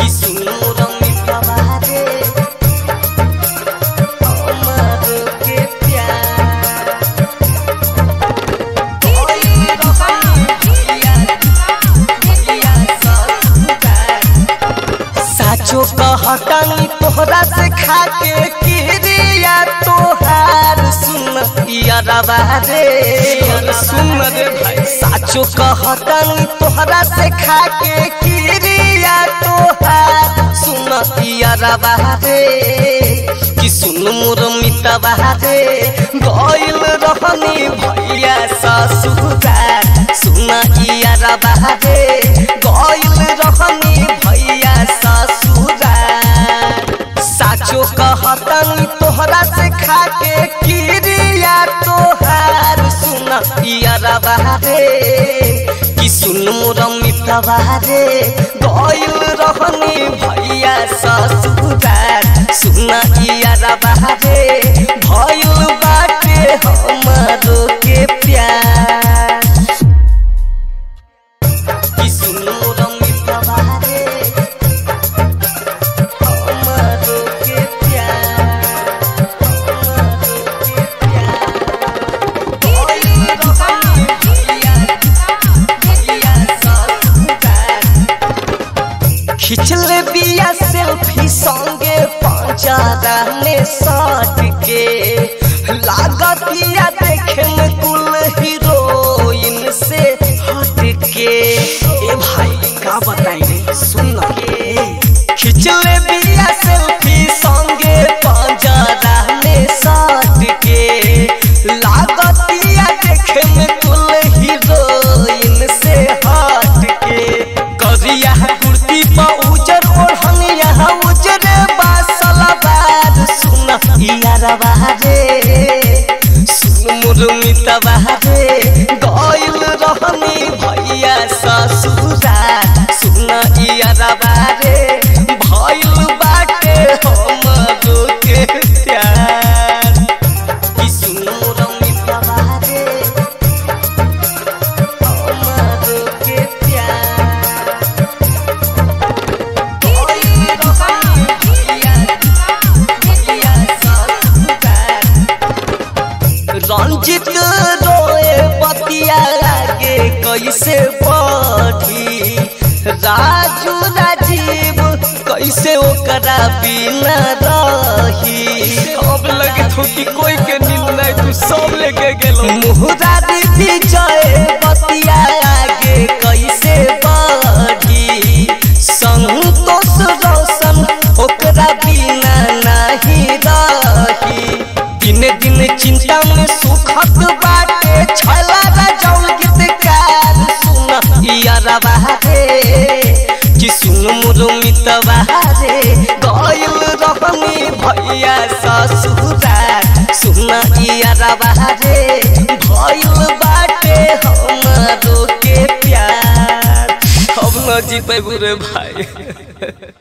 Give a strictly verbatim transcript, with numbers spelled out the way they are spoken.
कि सुन मोर मितवा रे हमारो के प्यार साचो कहतनी तोहरा से खाके किरिया तोहार सुन यारवा रे सुन रे भाई साचो कहतनी तोहरा से खाके किरिया तोहार सुन यारवा रे कि सुन मोर मितवा रे गइल रहनी भैया ससुराल सुन यारवा रे गइल रहनी भैया ससुराल साचो कहतनी तोहरा से खाके किरिया तोहार सुन यारवा रे कि सुन मोर मितवा रे गइल रहनी भैया ससुराल सुन यारवा रे भइल बाटे हमारो के प्यार कि सुन मोर मितवा रे हमारो के प्यार खिचले बिया सेल्फी संगे पंचारा में सट के लागतिया देखे में कुल हीरोइन से हट के ए भाई का बताई सुन के खिचले बिया सेल्फी संगे पंचारा में सट के लागतिया देखे में कुल हीरोइन से हट के करिया कुर्ती पा उजर ओढ़निया उजर बासलबार सुन यारवा रे सुन मोर मितवा रे गइल रहनी भैया ससुराल सुन यारवा रे भइल बाटे हमरो के प्यार कि सुन मोर मितवा रे हमारो के प्यार रंजित रोए बतिया लागे कैसे बढ़ी राजू राजीव कैसे ओकरा बिना रही अब लगे तो कि कोई के नींद नहीं तू सब लेके गेलो मुहरारी विजय बतिया लागे कैसे बढ़ी संतोष रोशन ओकरा बिना नहीं रही दिन दिन चिंता में सुखत बाटे छला राजौल गीतकार सुन यारवा रे कि सुन मोर मितवा रे गइल रहनी भैया ससुराल सुन यारवा रे भइल बाटे हमारो के प्यार अब न जी पैबू रे भाई।